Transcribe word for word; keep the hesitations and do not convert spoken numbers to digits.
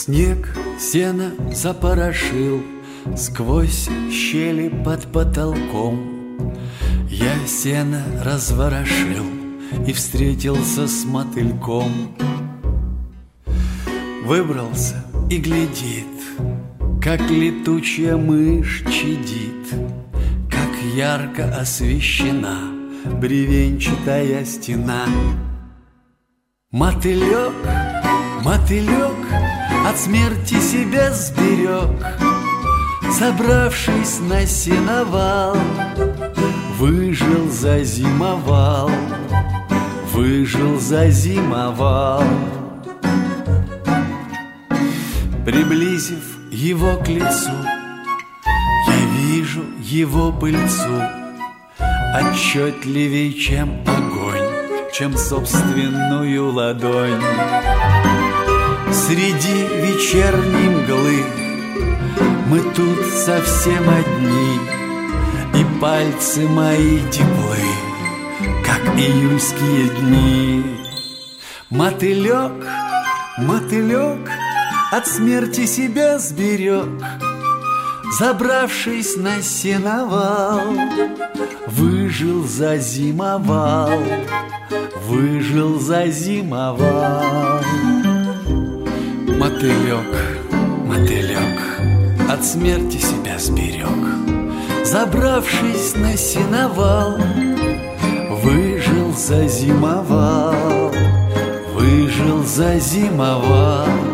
Снег сено запорошил сквозь щели под потолком. Я сено разворошил и встретился с мотыльком. Выбрался и глядит, как летучая мышь чадит, как ярко освещена бревенчатая стена. Мотылек, мотылек от смерти себя сберег, забравшись на сеновал, выжил, зазимовал, выжил, зазимовал. Приблизив его к лицу, я вижу его пыльцу отчетливей, чем огонь, чем собственную ладонь. Среди вечерней мглы мы тут совсем одни, и пальцы мои теплы, как июльские дни. Мотылек, мотылек от смерти себя сберег, забравшись на сеновал, выжил, зазимовал, выжил, зазимовал. Мотылек, мотылек от смерти себя сберег, забравшись на сеновал, выжил, зазимовал, выжил, зазимовал.